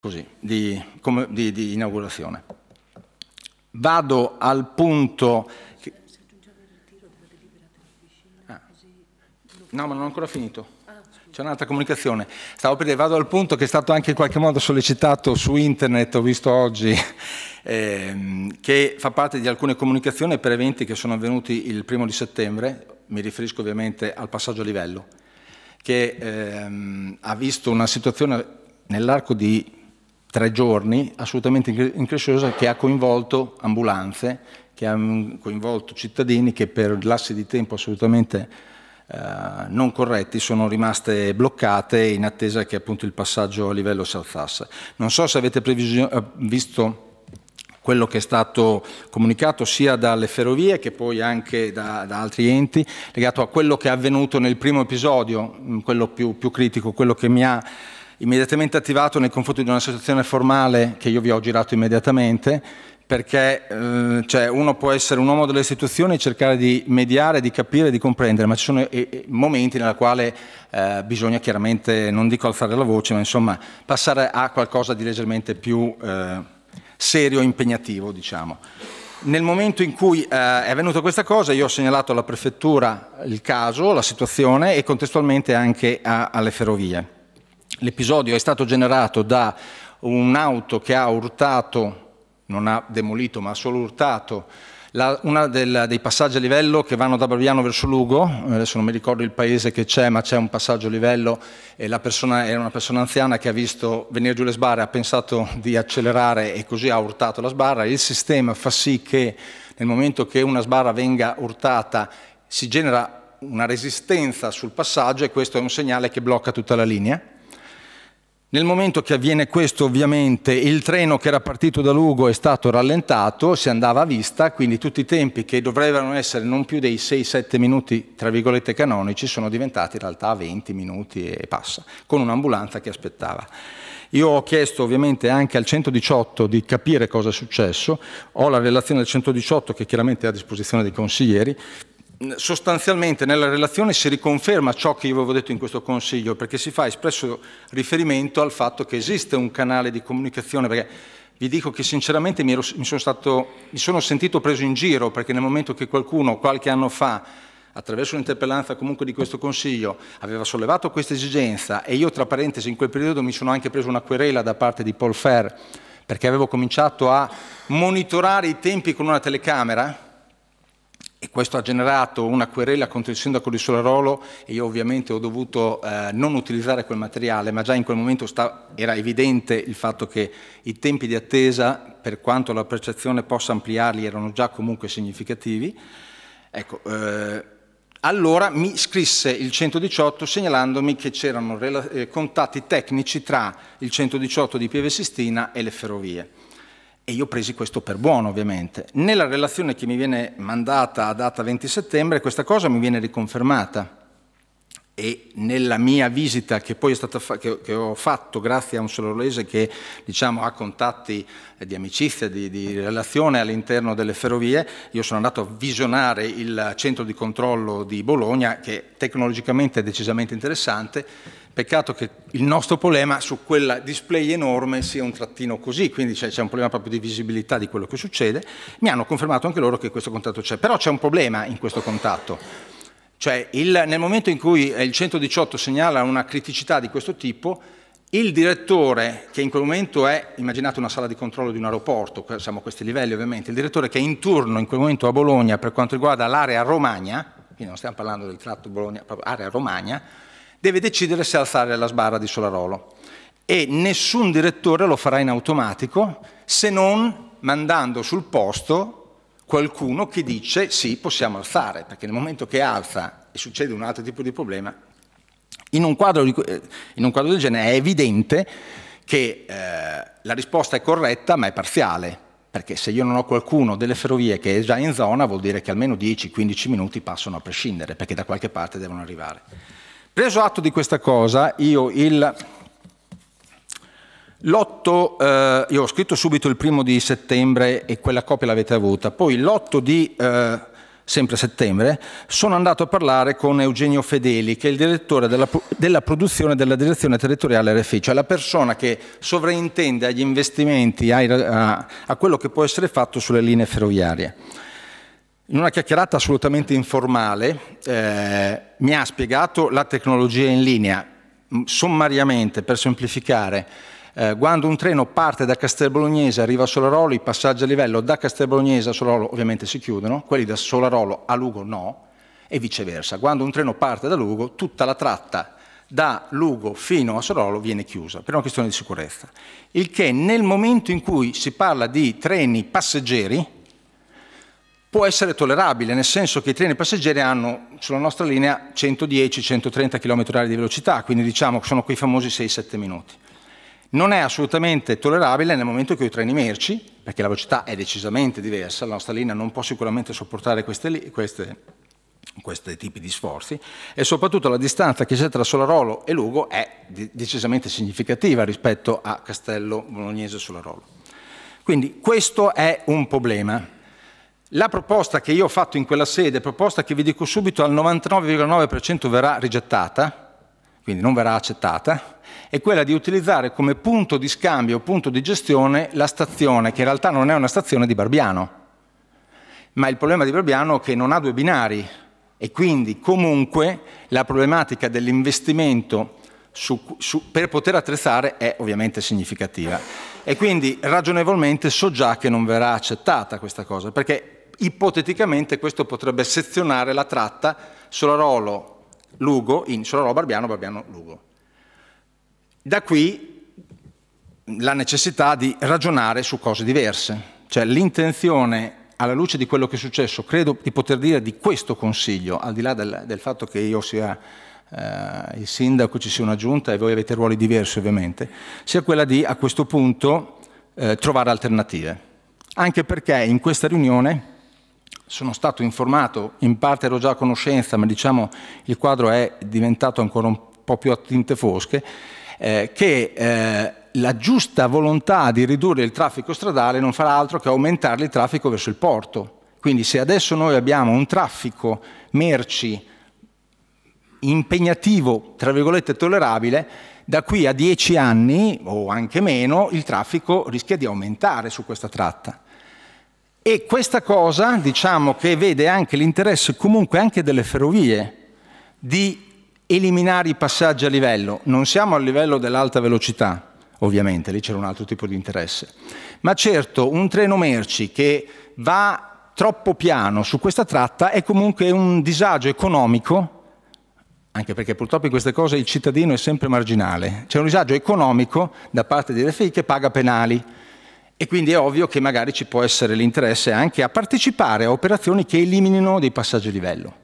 così, di inaugurazione. Vado al punto... No, ma non ho ancora finito. C'è un'altra comunicazione. Stavo per dire, vado al punto che è stato anche in qualche modo sollecitato su internet, ho visto oggi, che fa parte di alcune comunicazioni per eventi che sono avvenuti il 1° di settembre, mi riferisco ovviamente al passaggio a livello, che ha visto una situazione nell'arco di 3 giorni assolutamente incresciosa, che ha coinvolto ambulanze, che ha coinvolto cittadini che per lassi di tempo assolutamente non corretti sono rimaste bloccate in attesa che appunto il passaggio a livello si alzasse. Non so se avete visto quello che è stato comunicato sia dalle ferrovie che poi anche da altri enti, legato a quello che è avvenuto nel primo episodio, quello più critico, quello che mi ha immediatamente attivato nei confronti di una situazione formale che io vi ho girato immediatamente, perché uno può essere un uomo delle istituzioni e cercare di mediare, di capire, di comprendere, ma ci sono momenti nella quale bisogna chiaramente, non dico alzare la voce, ma insomma passare a qualcosa di leggermente più serio e impegnativo, diciamo. Nel momento in cui è avvenuta questa cosa, io ho segnalato alla prefettura il caso, la situazione e contestualmente anche alle ferrovie. L'episodio è stato generato da un'auto che ha urtato, non ha demolito ma ha solo urtato, una dei passaggi a livello che vanno da Baviano verso Lugo. Adesso non mi ricordo il paese che c'è, ma c'è un passaggio a livello e la persona era una persona anziana che ha visto venire giù le sbarre, ha pensato di accelerare e così ha urtato la sbarra. Il sistema fa sì che nel momento che una sbarra venga urtata si genera una resistenza sul passaggio e questo è un segnale che blocca tutta la linea. Nel momento che avviene questo, ovviamente, il treno che era partito da Lugo è stato rallentato, si andava a vista, quindi tutti i tempi che dovrebbero essere non più dei 6-7 minuti, tra virgolette, canonici, sono diventati in realtà 20 minuti e passa, con un'ambulanza che aspettava. Io ho chiesto ovviamente anche al 118 di capire cosa è successo, ho la relazione del 118 che chiaramente è a disposizione dei consiglieri. Sostanzialmente nella relazione si riconferma ciò che io avevo detto in questo Consiglio, perché si fa espresso riferimento al fatto che esiste un canale di comunicazione, perché vi dico che sinceramente mi sono sentito preso in giro, perché nel momento che qualcuno qualche anno fa, attraverso un'interpellanza comunque di questo Consiglio, aveva sollevato questa esigenza e io tra parentesi in quel periodo mi sono anche preso una querela da parte di Paul Fair, perché avevo cominciato a monitorare i tempi con una telecamera, e questo ha generato una querela contro il sindaco di Solarolo e io ovviamente ho dovuto non utilizzare quel materiale, ma già in quel momento era evidente il fatto che i tempi di attesa, per quanto la percezione possa ampliarli, erano già comunque significativi. Ecco, allora mi scrisse il 118 segnalandomi che c'erano contatti tecnici tra il 118 di Pieve Sistina e le ferrovie. E io presi questo per buono, ovviamente. Nella relazione che mi viene mandata a data 20 settembre questa cosa mi viene riconfermata e nella mia visita che poi è stata che ho fatto grazie a un solorolese che diciamo ha contatti di amicizia, di relazione all'interno delle ferrovie, io sono andato a visionare il centro di controllo di Bologna che tecnologicamente è decisamente interessante. Peccato che il nostro problema su quel display enorme sia un trattino così, quindi c'è un problema proprio di visibilità di quello che succede. Mi hanno confermato anche loro che questo contatto c'è, però c'è un problema in questo contatto. Cioè nel momento in cui il 118 segnala una criticità di questo tipo, il direttore, che in quel momento è, immaginate una sala di controllo di un aeroporto, siamo a questi livelli ovviamente, il direttore che è in turno in quel momento a Bologna per quanto riguarda l'area Romagna, quindi non stiamo parlando del tratto Bologna, proprio area Romagna, deve decidere se alzare la sbarra di Solarolo e nessun direttore lo farà in automatico se non mandando sul posto qualcuno che dice sì, possiamo alzare, perché nel momento che alza e succede un altro tipo di problema, in un quadro del genere è evidente che la risposta è corretta ma è parziale, perché se io non ho qualcuno delle ferrovie che è già in zona vuol dire che almeno 10-15 minuti passano a prescindere, perché da qualche parte devono arrivare. Preso atto di questa cosa, io ho scritto subito il 1° di settembre e quella copia l'avete avuta, poi l'8 di sempre a settembre, sono andato a parlare con Eugenio Fedeli, che è il direttore della produzione della direzione territoriale RFI, cioè la persona che sovraintende agli investimenti, a quello che può essere fatto sulle linee ferroviarie. In una chiacchierata assolutamente informale mi ha spiegato la tecnologia in linea, sommariamente, per semplificare. Quando un treno parte da Castelbolognese, arriva a Solarolo, i passaggi a livello da Castelbolognese a Solarolo ovviamente si chiudono, quelli da Solarolo a Lugo no, e viceversa. Quando un treno parte da Lugo, tutta la tratta da Lugo fino a Solarolo viene chiusa, per una questione di sicurezza. Il che nel momento in cui si parla di treni passeggeri può essere tollerabile, nel senso che i treni passeggeri hanno sulla nostra linea 110-130 km/h di velocità, quindi diciamo che sono quei famosi 6-7 minuti. Non è assolutamente tollerabile nel momento in cui i treni merci, perché la velocità è decisamente diversa, la nostra linea non può sicuramente sopportare questi tipi di sforzi, e soprattutto la distanza che c'è tra Solarolo e Lugo è decisamente significativa rispetto a Castello Bolognese e Solarolo. Quindi questo è un problema. La proposta che io ho fatto in quella sede, proposta che vi dico subito al 99,9% verrà rigettata, quindi non verrà accettata, è quella di utilizzare come punto di scambio, punto di gestione, la stazione, che in realtà non è una stazione di Barbiano. Ma il problema di Barbiano è che non ha 2 binari e quindi comunque la problematica dell'investimento per poter attrezzare è ovviamente significativa. E quindi ragionevolmente so già che non verrà accettata questa cosa, perché ipoteticamente questo potrebbe sezionare la tratta Solarolo-Lugo in Solarolo-Barbiano, Barbiano-Lugo. Da qui la necessità di ragionare su cose diverse, cioè l'intenzione, alla luce di quello che è successo, credo di poter dire di questo Consiglio, al di là del fatto che io sia il sindaco, ci sia una giunta e voi avete ruoli diversi ovviamente, sia quella di a questo punto trovare alternative. Anche perché in questa riunione sono stato informato, in parte ero già a conoscenza, ma diciamo il quadro è diventato ancora un po' più a tinte fosche, che la giusta volontà di ridurre il traffico stradale non farà altro che aumentare il traffico verso il porto. Quindi se adesso noi abbiamo un traffico merci impegnativo, tra virgolette tollerabile, da qui a 10 anni o anche meno il traffico rischia di aumentare su questa tratta. E questa cosa, diciamo, che vede anche l'interesse comunque anche delle ferrovie di eliminare i passaggi a livello. Non siamo al livello dell'alta velocità, ovviamente, lì c'era un altro tipo di interesse. Ma certo, un treno merci che va troppo piano su questa tratta è comunque un disagio economico, anche perché purtroppo in queste cose il cittadino è sempre marginale. C'è un disagio economico da parte di RFI che paga penali. E quindi è ovvio che magari ci può essere l'interesse anche a partecipare a operazioni che eliminino dei passaggi a livello.